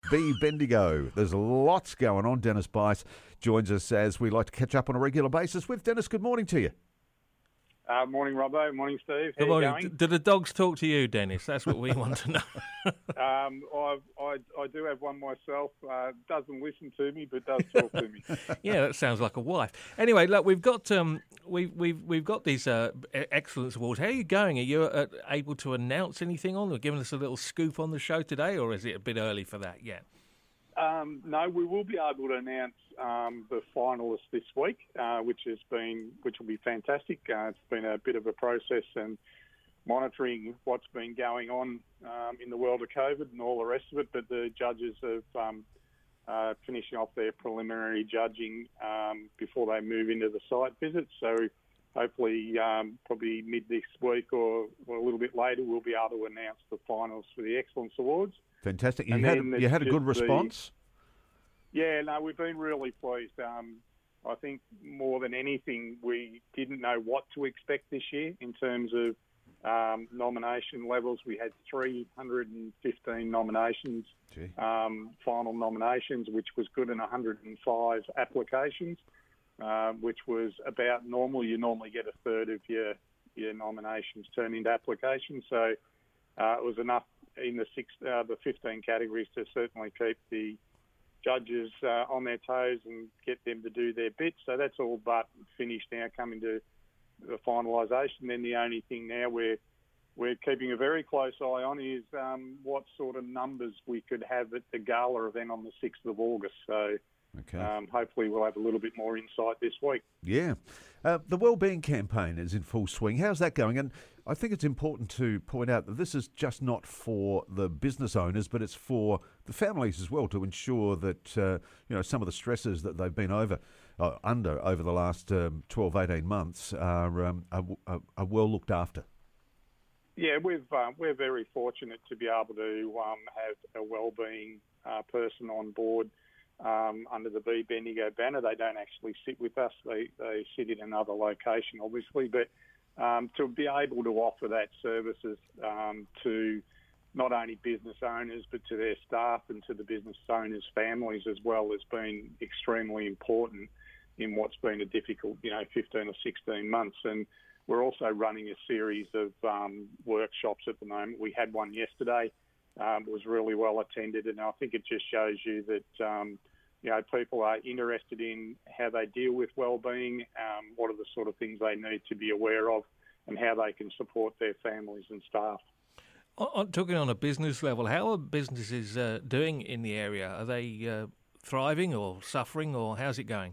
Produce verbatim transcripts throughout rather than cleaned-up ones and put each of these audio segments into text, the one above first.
B Bendigo. There's lots going on. Dennis Bice joins us as we like to catch up on a regular basis with. Dennis, good morning to you. Uh, morning, Robbo. Morning, Steve. How Good morning. you D- do the dogs talk to you, Dennis? That's what we want to know. going? um, I, I, I do have one myself. Uh, doesn't listen to me, but does talk to me. Yeah, that sounds like a wife. Anyway, look, we've got um, we've we've we've got these uh, excellence awards. How are you going? Are you uh, able to announce anything on, or giving us a little scoop on the show today, or is it a bit early for that yet? Um, no, we will be able to announce um, the finalists this week, uh, which has been which will be fantastic. Uh, it's been a bit of a process and monitoring what's been going on um, in the world of COVID and all the rest of it. But the judges have um, uh, finishing off their preliminary judging um, before they move into the site visits. So hopefully, um, probably mid this week or, or a little bit later, we'll be able to announce the finals for the Excellence Awards. Fantastic. You And had then you had a it's good just the- response? Yeah, no, we've been really pleased. Um, I think more than anything, we didn't know what to expect this year in terms of um, nomination levels. We had three hundred fifteen nominations, Gee. um, final nominations, which was good, and one hundred five applications, uh, which was about normal. You normally get a third of your, your nominations turned into applications. So uh, it was enough in the six, uh, the fifteen categories to certainly keep the judges uh, on their toes and get them to do their bit. So that's all but finished now, coming to the finalisation. Then the only thing now we're we're keeping a very close eye on is um, what sort of numbers we could have at the gala event on the sixth of August. So Okay. um, hopefully we'll have a little bit more insight this week. Yeah. Uh, the Wellbeing campaign is in full swing. How's that going? And I think it's important to point out that this is just not for the business owners, but it's for the families as well, to ensure that uh, you know some of the stresses that they've been over uh, under over the last um, twelve, eighteen months are, um, are, are, are well looked after. Yeah, we've, uh, we're very fortunate to be able to um, have a wellbeing uh, person on board um, under the B Bendigo banner. They don't actually sit with us. They, they sit in another location, obviously. But um, to be able to offer that services um, to not only business owners but to their staff and to the business owners' families as well has been extremely important in what's been a difficult, you know, fifteen or sixteen months. And we're also running a series of um, workshops at the moment. We had one yesterday. Um, it was really well attended, and I think it just shows you that, um, you know, people are interested in how they deal with wellbeing, um, what are the sort of things they need to be aware of, and how they can support their families and staff. On, talking on a business level, how are businesses uh, doing in the area? Are they uh, thriving or suffering, or how's it going?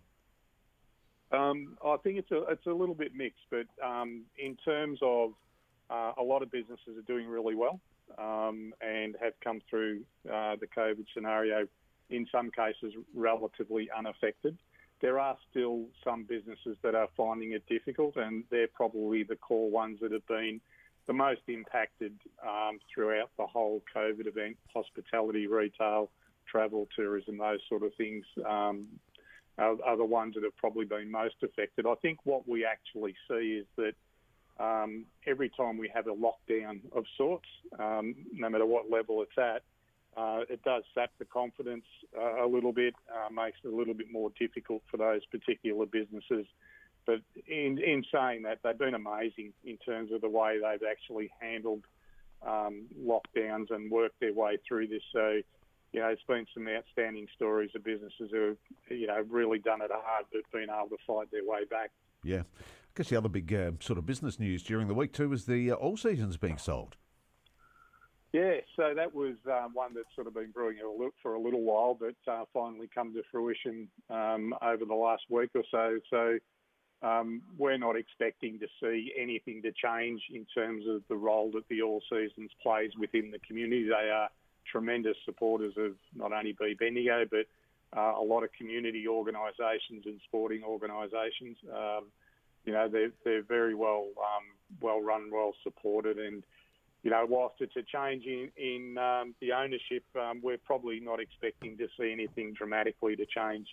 Um, I think it's a it's a little bit mixed, but um, in terms of uh, a lot of businesses are doing really well um, and have come through uh, the COVID scenario, in some cases relatively unaffected. There are still some businesses that are finding it difficult, and they're probably the core ones that have been the most impacted um, throughout the whole COVID event: hospitality, retail, travel, tourism, those sort of things. Um, Are, are the ones that have probably been most affected. I think what we actually see is that um, every time we have a lockdown of sorts, um, no matter what level it's at, uh, it does sap the confidence uh, a little bit, uh, makes it a little bit more difficult for those particular businesses. But in, in saying that, they've been amazing in terms of the way they've actually handled um, lockdowns and worked their way through this. So, you know, it's been some outstanding stories of businesses who have, you know, really done it hard but been able to fight their way back. Yeah. I guess the other big uh, sort of business news during the week too was the uh, All Seasons being sold. Yeah, so that was uh, one that's sort of been brewing for a little while, but uh, finally come to fruition um, over the last week or so. So um, we're not expecting to see anything to change in terms of the role that the All Seasons plays within the community. They are tremendous supporters of not only B Bendigo, but uh, a lot of community organisations and sporting organisations. Um, you know, they're, they're very well um, well run, well supported, and you know, whilst it's a change in, in um, the ownership, um, we're probably not expecting to see anything dramatically to change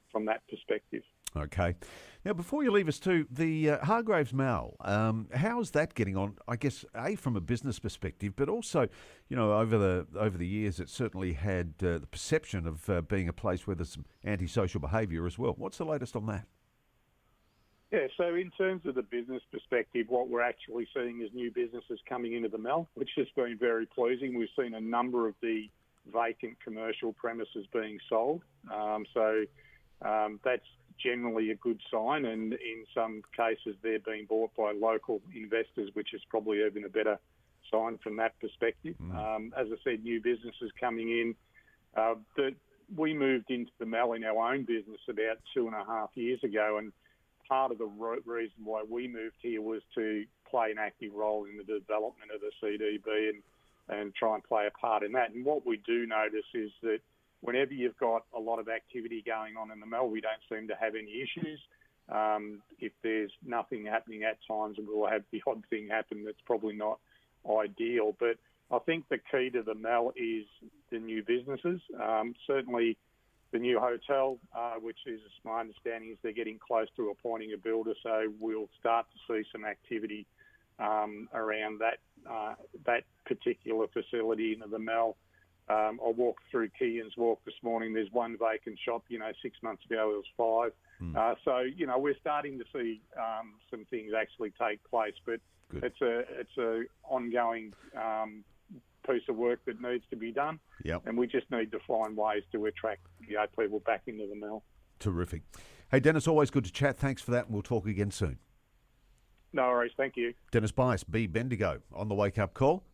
from that perspective. Okay. Now, before you leave us too, the uh, Hargraves Mall, um, how's that getting on? I guess, A, from a business perspective, but also, you know, over the over the years, it certainly had uh, the perception of uh, being a place where there's some antisocial behaviour as well. What's the latest on that? Yeah, so in terms of the business perspective, what we're actually seeing is new businesses coming into the Mall, which has been very pleasing. We've seen a number of the vacant commercial premises being sold. Um, so um, that's generally a good sign, and in some cases they're being bought by local investors, which is probably even a better sign from that perspective. Mm. Um, as I said, new businesses coming in. Uh, the, we moved into the Mall in our own business about two and a half years ago, and part of the reason why we moved here was to play an active role in the development of the C D B and, and try and play a part in that. And what we do notice is that whenever you've got a lot of activity going on in the Mall, we don't seem to have any issues. Um, if there's nothing happening at times, we'll have the odd thing happen that's probably not ideal. But I think the key to the Mall is the new businesses. Um, certainly the new hotel, uh, which is my understanding is they're getting close to appointing a builder, so we'll start to see some activity um, around that uh, that particular facility into the Mall. Um, I walked through Keehan's Walk this morning. There's one vacant shop. You know, six months ago it was five. Mm. Uh, so, you know, we're starting to see um, some things actually take place. But Good. it's a it's a ongoing um, piece of work that needs to be done. Yep. And we just need to find ways to attract you know, people back into the Mall. Terrific. Hey, Dennis, always good to chat. Thanks for that, and we'll talk again soon. No worries. Thank you. Dennis Bias, B Bendigo, on the Wake Up Call.